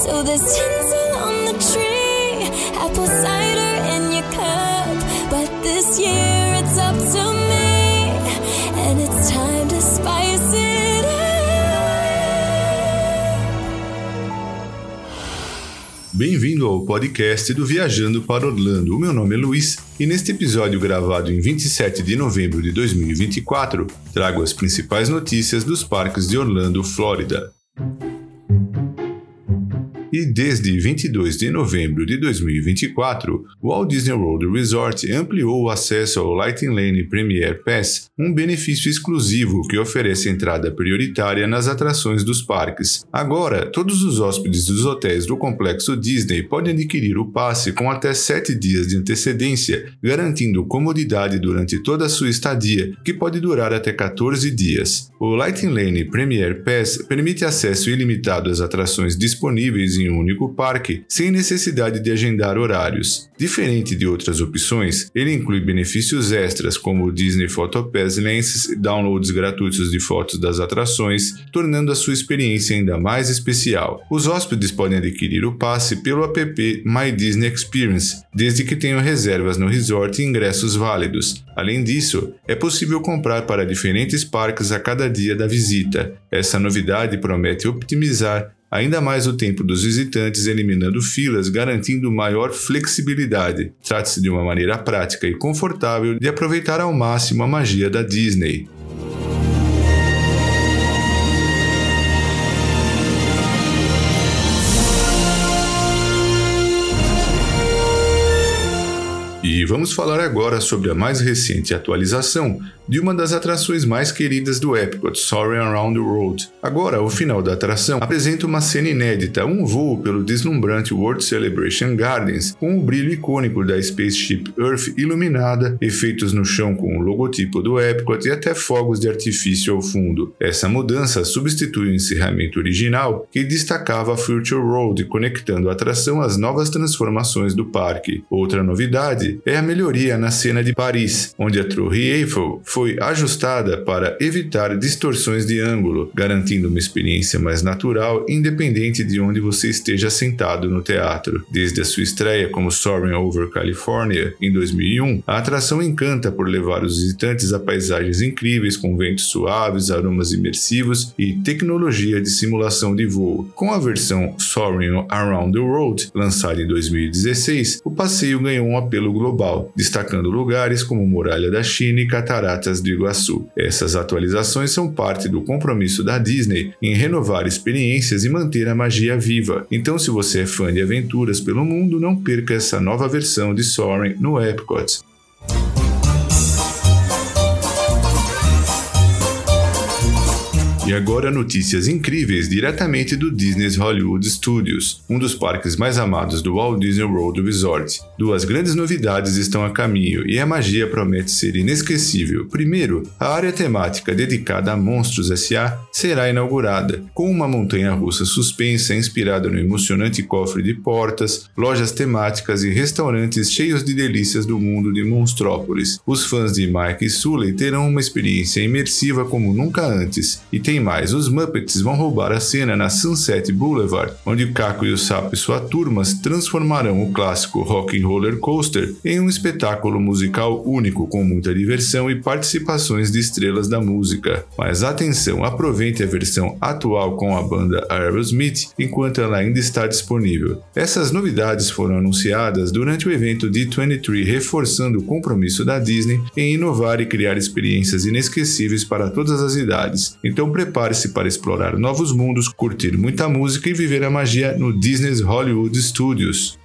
So there's tinsel on the tree, apple cider in your cup. But this year it's up to me, and it's time to spice it up. Bem-vindo ao podcast do Viajando para Orlando. O meu nome é Luiz e neste episódio gravado em 27 de novembro de 2024, trago as principais notícias dos parques de Orlando, Flórida. E desde 22 de novembro de 2024, o Walt Disney World Resort ampliou o acesso ao Lightning Lane Premier Pass, um benefício exclusivo que oferece entrada prioritária nas atrações dos parques. Agora, todos os hóspedes dos hotéis do Complexo Disney podem adquirir o passe com até 7 dias de antecedência, garantindo comodidade durante toda a sua estadia, que pode durar até 14 dias. O Lightning Lane Premier Pass permite acesso ilimitado às atrações disponíveis em um único parque, sem necessidade de agendar horários. Diferente de outras opções, ele inclui benefícios extras como o Disney Photo Pass Lenses e downloads gratuitos de fotos das atrações, tornando a sua experiência ainda mais especial. Os hóspedes podem adquirir o passe pelo app My Disney Experience, desde que tenham reservas no resort e ingressos válidos. Além disso, é possível comprar para diferentes parques a cada dia da visita. Essa novidade promete optimizar ainda mais o tempo dos visitantes, eliminando filas, garantindo maior flexibilidade. Trata-se de uma maneira prática e confortável de aproveitar ao máximo a magia da Disney. E vamos falar agora sobre a mais recente atualização de uma das atrações mais queridas do Epcot, Soarin' Around the World. Agora, o final da atração apresenta uma cena inédita, um voo pelo deslumbrante World Celebration Gardens, com o brilho icônico da Spaceship Earth iluminada, efeitos no chão com o logotipo do Epcot e até fogos de artifício ao fundo. Essa mudança substitui o encerramento original, que destacava a Future Road, conectando a atração às novas transformações do parque. Outra novidade é a melhoria na cena de Paris, onde a Torre Eiffel foi ajustada para evitar distorções de ângulo, garantindo uma experiência mais natural, independente de onde você esteja sentado no teatro. Desde a sua estreia como Soarin' Over California em 2001, a atração encanta por levar os visitantes a paisagens incríveis com ventos suaves, aromas imersivos e tecnologia de simulação de voo. Com a versão Soarin' Around the World, lançada em 2016, o passeio ganhou um apelo global, destacando lugares como Muralha da China e Cataratas do Iguaçu. Essas atualizações são parte do compromisso da Disney em renovar experiências e manter a magia viva. Então, se você é fã de aventuras pelo mundo, não perca essa nova versão de Soarin' no Epcot. E agora notícias incríveis diretamente do Disney's Hollywood Studios, um dos parques mais amados do Walt Disney World Resort. Duas grandes novidades estão a caminho e a magia promete ser inesquecível. Primeiro, a área temática dedicada a Monstros S.A. será inaugurada, com uma montanha-russa suspensa inspirada no emocionante cofre de portas, lojas temáticas e restaurantes cheios de delícias do mundo de Monstrópolis. Os fãs de Mike e Sully terão uma experiência imersiva como nunca antes. E tem mais, os Muppets vão roubar a cena na Sunset Boulevard, onde Caco e o Sapo e sua turma transformarão o clássico Rock and Roller Coaster em um espetáculo musical único, com muita diversão e participações de estrelas da música. Mas atenção, aproveite a versão atual com a banda Aerosmith enquanto ela ainda está disponível. Essas novidades foram anunciadas durante o evento D23, reforçando o compromisso da Disney em inovar e criar experiências inesquecíveis para todas as idades. Então prepare-se para explorar novos mundos, curtir muita música e viver a magia no Disney's Hollywood Studios.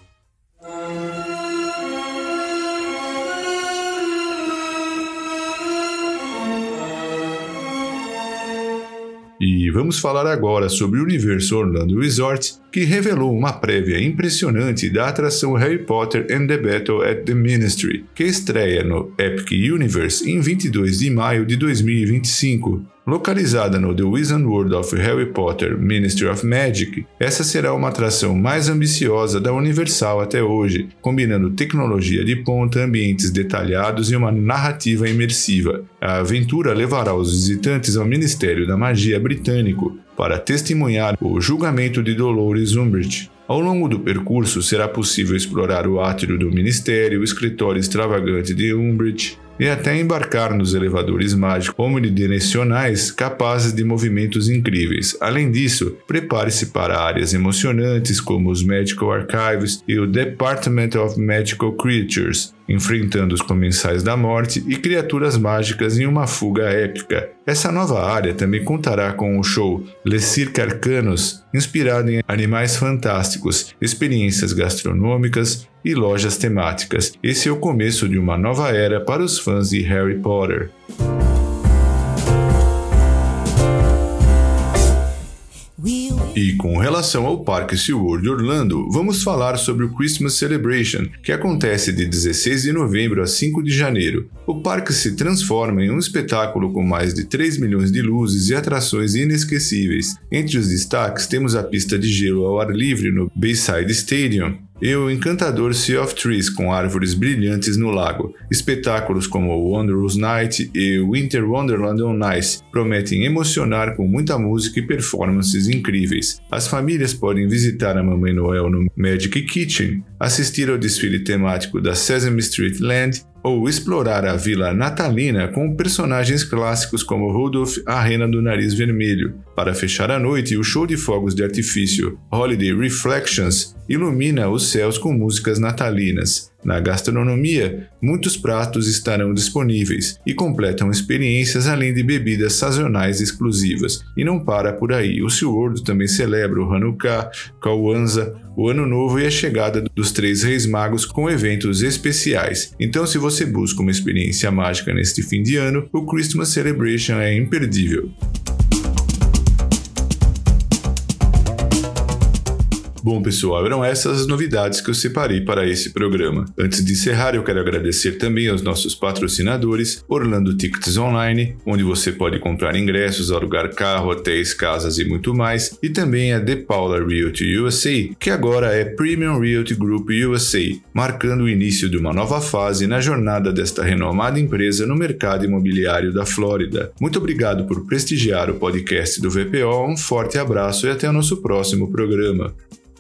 E vamos falar agora sobre o Universo Orlando Resort, que revelou uma prévia impressionante da atração Harry Potter and the Battle at the Ministry, que estreia no Epic Universe em 22 de maio de 2025. Localizada no The Wizarding World of Harry Potter Ministry of Magic, essa será uma atração mais ambiciosa da Universal até hoje, combinando tecnologia de ponta, ambientes detalhados e uma narrativa imersiva. A aventura levará os visitantes ao Ministério da Magia britânico, para testemunhar o julgamento de Dolores Umbridge. Ao longo do percurso, será possível explorar o átrio do Ministério, o escritório extravagante de Umbridge e até embarcar nos elevadores mágicos omnidimensionais capazes de movimentos incríveis. Além disso, prepare-se para áreas emocionantes como os Magical Archives e o Department of Magical Creatures, enfrentando os Comensais da Morte e criaturas mágicas em uma fuga épica. Essa nova área também contará com o show Les Cirques Arcanos, inspirado em animais fantásticos, experiências gastronômicas e lojas temáticas. Esse é o começo de uma nova era para os fãs de Harry Potter. E com relação ao Parque SeaWorld Orlando, vamos falar sobre o Christmas Celebration, que acontece de 16 de novembro a 5 de janeiro. O parque se transforma em um espetáculo com mais de 3 milhões de luzes e atrações inesquecíveis. Entre os destaques temos a pista de gelo ao ar livre no Bayside Stadium, e o encantador Sea of Trees com árvores brilhantes no lago. Espetáculos como o Wondrous Night e o Winter Wonderland on Ice prometem emocionar com muita música e performances incríveis. As famílias podem visitar a Mamãe Noel no Magic Kitchen, assistir ao desfile temático da Sesame Street Land ou explorar a Vila Natalina com personagens clássicos como Rudolph, a Rena do Nariz Vermelho. Para fechar a noite, o show de fogos de artifício Holiday Reflections ilumina os céus com músicas natalinas. Na gastronomia, muitos pratos estarão disponíveis e completam experiências além de bebidas sazonais exclusivas. E não para por aí, o SeaWorld também celebra o Hanukkah, Kwanzaa, o Ano Novo e a chegada dos Três Reis Magos com eventos especiais. Então, se você busca uma experiência mágica neste fim de ano, o Christmas Celebration é imperdível. Bom, pessoal, eram essas as novidades que eu separei para esse programa. Antes de encerrar, eu quero agradecer também aos nossos patrocinadores, Orlando Tickets Online, onde você pode comprar ingressos, alugar carro, hotéis, casas e muito mais, e também a The Paula Realty USA, que agora é Premium Realty Group USA, marcando o início de uma nova fase na jornada desta renomada empresa no mercado imobiliário da Flórida. Muito obrigado por prestigiar o podcast do VPO, um forte abraço e até o nosso próximo programa.